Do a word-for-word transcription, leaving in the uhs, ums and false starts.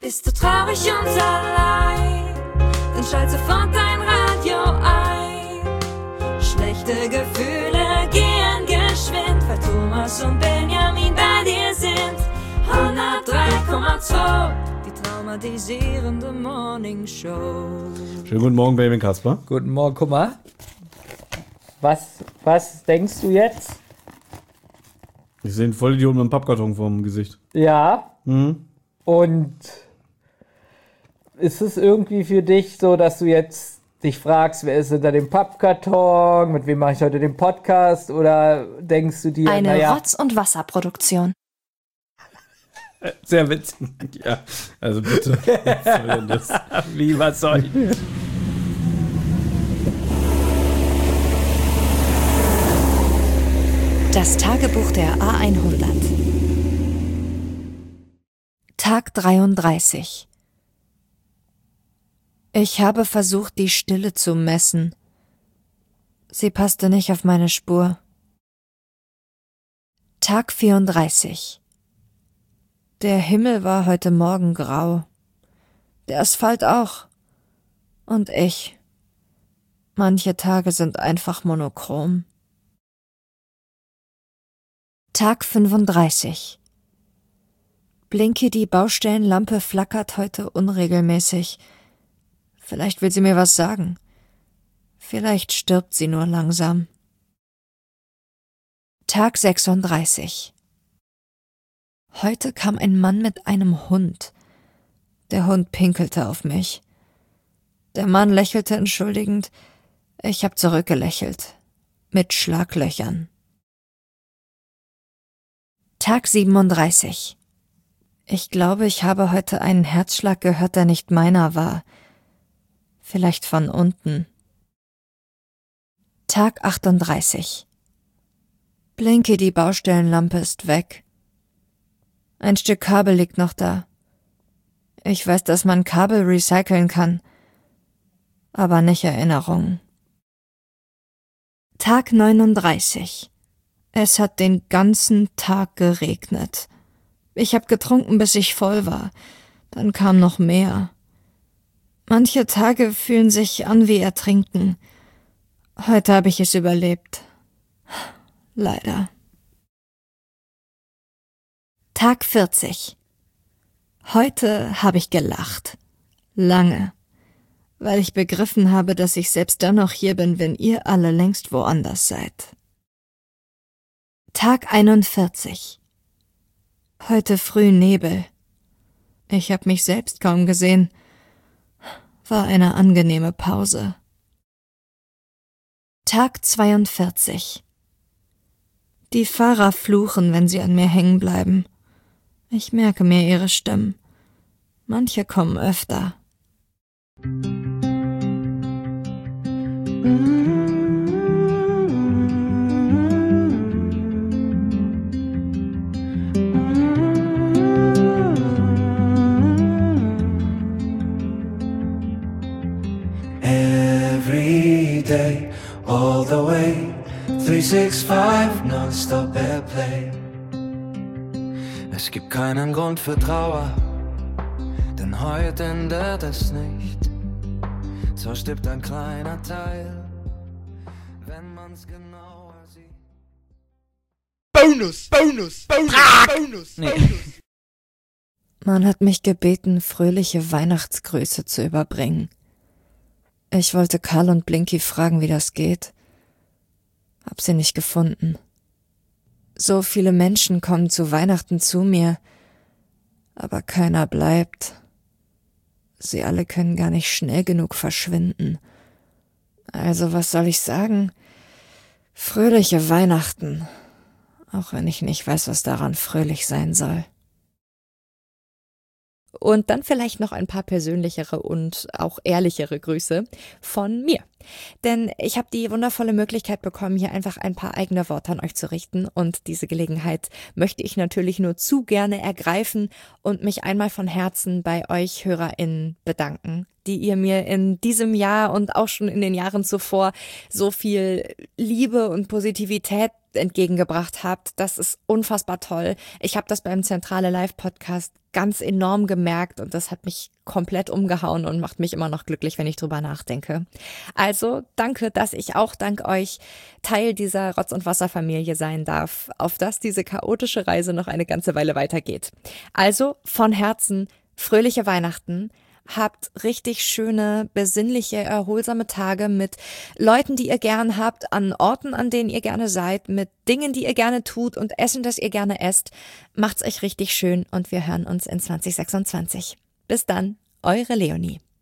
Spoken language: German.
Bist du traurig und allein, dann schalt sofort dein Radio ein. Schlechte Gefühle gehen geschwind, weil Thomas und Benjamin bei dir sind. hundertdrei Komma zwei, die traumatisierende Morning Show. Schönen guten Morgen, Benjamin Kasper. Guten Morgen, guck mal. Was, was denkst du jetzt? Ich sehe einen Vollidiot mit einem Pappkarton vorm Gesicht. Ja. Mhm. Und ist es irgendwie für dich so, dass du jetzt dich fragst, wer ist hinter dem Pappkarton, mit wem mache ich heute den Podcast, oder denkst du dir, Eine naja, Rotz- und Wasserproduktion. Sehr witzig. Ja, also bitte. Was soll denn das? wie, was soll ich? Das Tagebuch der A hundert. Tag dreiunddreißig. Ich habe versucht, die Stille zu messen. Sie passte nicht auf meine Spur. Tag vierunddreißig. Der Himmel war heute Morgen grau. Der Asphalt auch. Und ich. Manche Tage sind einfach monochrom. Tag fünfunddreißig. Blinky, die Baustellenlampe, flackert heute unregelmäßig. Vielleicht will sie mir was sagen. Vielleicht stirbt sie nur langsam. Tag sechsunddreißig. Heute kam ein Mann mit einem Hund. Der Hund pinkelte auf mich. Der Mann lächelte entschuldigend. Ich hab zurückgelächelt. Mit Schlaglöchern. Tag siebenunddreißig. Ich glaube, ich habe heute einen Herzschlag gehört, der nicht meiner war. Vielleicht von unten. Tag achtunddreißig. Blinky, die Baustellenlampe ist weg. Ein Stück Kabel liegt noch da. Ich weiß, dass man Kabel recyceln kann, aber nicht Erinnerungen. Tag neununddreißig. Es hat den ganzen Tag geregnet. Ich habe getrunken, bis ich voll war. Dann kam noch mehr. Manche Tage fühlen sich an wie Ertrinken. Heute habe ich es überlebt. Leider. Tag vierzig. Heute habe ich gelacht. Lange. Weil ich begriffen habe, dass ich selbst dann noch hier bin, wenn ihr alle längst woanders seid. Tag einundvierzig. Heute früh Nebel. Ich habe mich selbst kaum gesehen. War eine angenehme Pause. Tag zweiundvierzig. Die Fahrer fluchen, wenn sie an mir hängen bleiben. Ich merke mir ihre Stimmen. Manche kommen öfter. Every day, all the way, three sixty-five, non-stop Airplay. Es gibt keinen Grund für Trauer, denn heute endet es nicht. Zwar stirbt ein kleiner Teil, wenn man's genauer sieht. Bonus, Bonus, Bonus, Bonus, Nee. Bonus. Man hat mich gebeten, fröhliche Weihnachtsgrüße zu überbringen. Ich wollte Karl und Blinky fragen, wie das geht. Hab sie nicht gefunden. So viele Menschen kommen zu Weihnachten zu mir, aber keiner bleibt. Sie alle können gar nicht schnell genug verschwinden. Also was soll ich sagen? Fröhliche Weihnachten, auch wenn ich nicht weiß, was daran fröhlich sein soll. Und dann vielleicht noch ein paar persönlichere und auch ehrlichere Grüße von mir. Denn ich habe die wundervolle Möglichkeit bekommen, hier einfach ein paar eigene Worte an euch zu richten. Und diese Gelegenheit möchte ich natürlich nur zu gerne ergreifen und mich einmal von Herzen bei euch HörerInnen bedanken, die ihr mir in diesem Jahr und auch schon in den Jahren zuvor so viel Liebe und Positivität entgegengebracht habt. Das ist unfassbar toll. Ich habe das beim Zentrale Live Podcast ganz enorm gemerkt und das hat mich komplett umgehauen und macht mich immer noch glücklich, wenn ich drüber nachdenke. Also danke, dass ich auch dank euch Teil dieser Rotz- und Wasserfamilie sein darf, auf dass diese chaotische Reise noch eine ganze Weile weitergeht. Also von Herzen fröhliche Weihnachten. Habt richtig schöne, besinnliche, erholsame Tage mit Leuten, die ihr gern habt, an Orten, an denen ihr gerne seid, mit Dingen, die ihr gerne tut und Essen, das ihr gerne esst. Macht's euch richtig schön und wir hören uns in zwanzig sechsundzwanzig. Bis dann, eure Leonie.